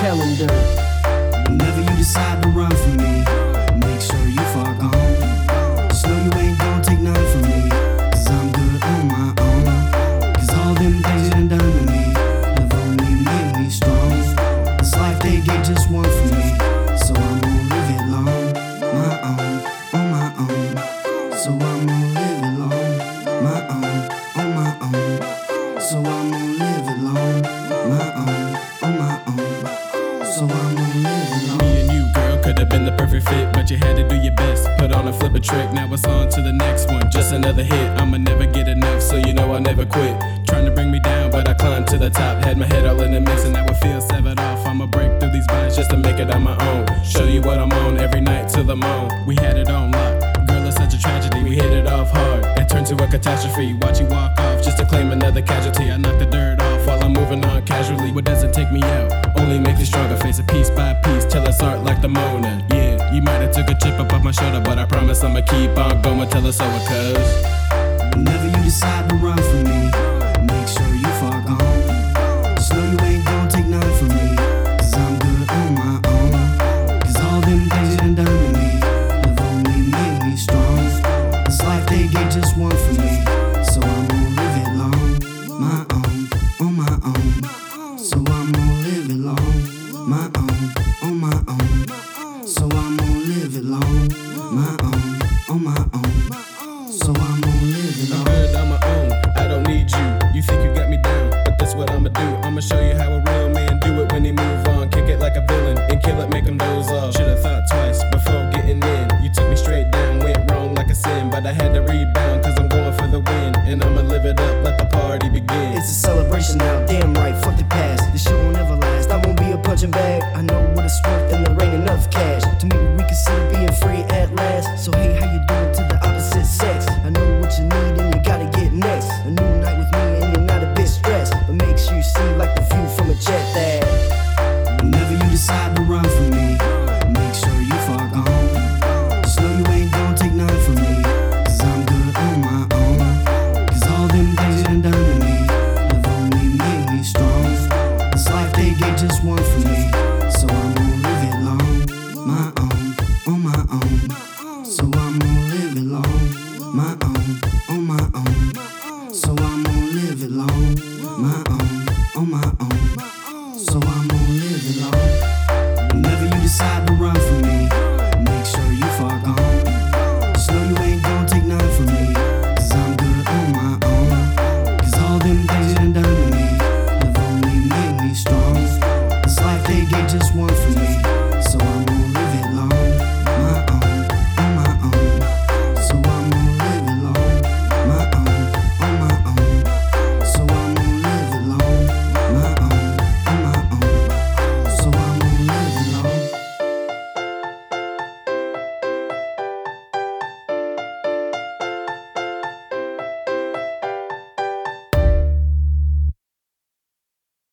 calendar. Whenever you decide to run from me, make sure you far gone. Just know you ain't gon' take none from me, 'cause I'm good on my own. 'Cause all them things you done to me have only made me strong. This life they gave just one for me, so I'm gon' live it long. My own, on my own. So I'm gon' live it long. My own, on my own. So I'm gon' live it long. My own, on my own. So I'm gon' live it long. Me and you, girl, could have been the perfect fit, but you had to do your best. Put on a flip a trick, now it's on to the next one. Just another hit, I'ma never get enough, so you know I'll never quit. Trying to bring me down, but I climbed to the top. Had my head all in the mix, and now it feels severed off. I'ma break through these binds just to make it on my own. Show you what I'm on every night till the moan. We had it on lock. Girl, it's such a tragedy. We hit it off hard. It turned to a catastrophe. Watch you walk off just to claim another casualty. I knock the dirt off while I'm moving on casually. What doesn't take me out only makes me stronger. Face it piece by piece till it's art like the Mona. Yeah, you might have took a chip up off my shoulder, but I promise I'ma keep on going till it's over, 'cause whenever you decide to run from me, make sure you far gone. Just know you ain't gon' take none from me, 'cause I'm good on my own. 'Cause all them things you done to me have only made me strong. This life they gave just one for me, so I'm gon' live it long. My own, on my own. So I'm gon' live it long. My own, on my own. So I'm gon' live it long. My own, on my own. So I'm gon' live it long. I'm good on my own, I don't need you. You think you got me down, but that's what I'ma do. I'ma show you how a real man do it when he move on. Kick it like a villain and kill it, make him doze off. Should've thought twice before getting in. You took me straight down, went wrong like a sin, but I had to rebound 'cause I'm going for the win. And I'ma live it up, let the party begin. It's a celebration now, damn right, fuck the past. This shit won't ever last, I won't be a punching bag. I know what it's worth and there ain't enough cash to maybe we consider being free at last. So hey, how you doing to the opposite sex? I know what you need and you gotta get next. A new night with me and you're not a bit stressed, but make sure you see like the view from a jet that whenever you decide to run from me, make sure you far gone. Just know you ain't gon' take none from me, 'cause I'm good on my own. 'Cause all them things you done to me have only made me strong. This life they gave just one for me, so I'm